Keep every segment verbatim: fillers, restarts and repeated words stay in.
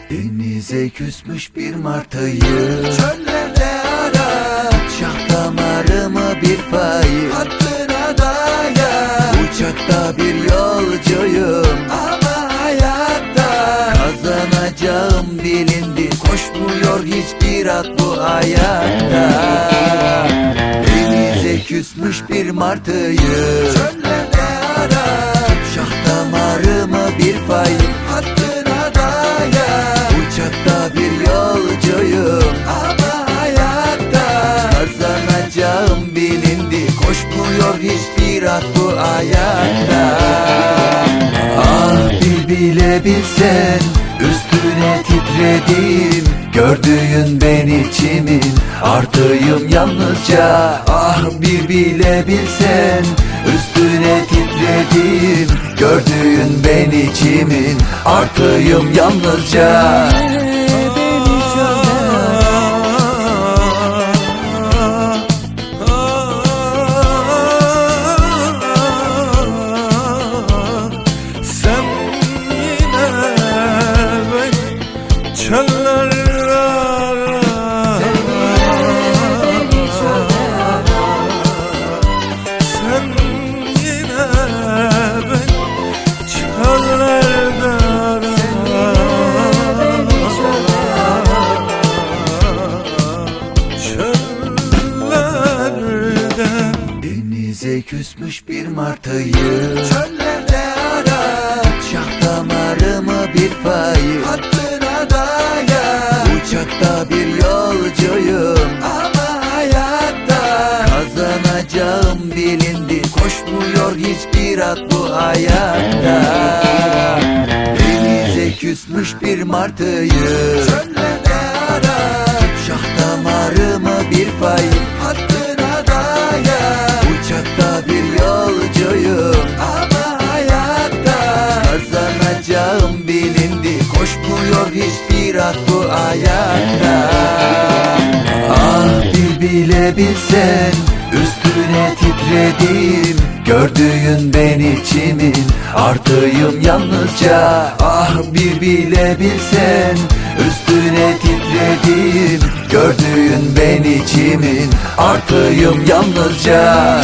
Denize küsmüş bir martıyı çöllerde arar. Şah damarımı bir fay hattına dayar. Uçakta bir yolcuyum ama hayatta kazanacağım bilindi. Koşmuyor hiçbir at bu hayatta. Denize küsmüş bir martıyı çöllerde arar. Şah damarımı bir fay hattına dayar. Uçakta bir yolcuyum ama hayatta kazanacağım bilindi. Koşmuyor hiçbir at bu hayatta. Ah bir bilebilsen üstüne titredim. Gördüğün ben içimin artıyım yalnızca. Ah bir bilebilsen üstüne titredim. Gördüğün ben içimin artıyım yalnızca. Sen yine beni çöllerde ara. Sen yine beni çöllerde ara. Çöllerde Denize küsmüş bir martıyı çöllerde arar. Şah damarımı bir fay hattına dayar. Uçakta bir yolcuyum ama hayatta kazanacağım bilindi. Koşmuyor hiçbir at bu hayatta. Denize küsmüş bir martıyı çöllerde arar. Şah damarımı bir fay hattına dayar. Uçakta bir yolcuyum ama hayatta kazanacağım bilindi. Koşmuyor hiçbir at bu hayatta. Ah bir bilebilsen üstüne titredim. Gördüğün ben içimin artıyım yalnızca. Ah bir bilebilsen üstüne titredim. Gördüğün ben içimin artıyım yalnızca.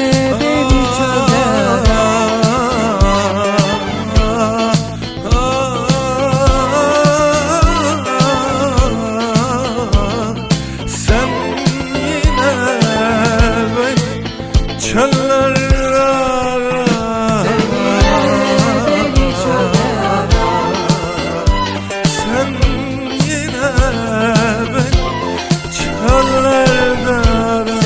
Sen yine beni çöllerde ara. Sen yine beni çöllerde ara.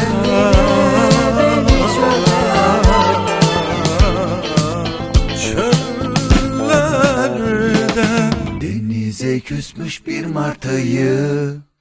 Çöllerde Denize küsmüş bir martıyı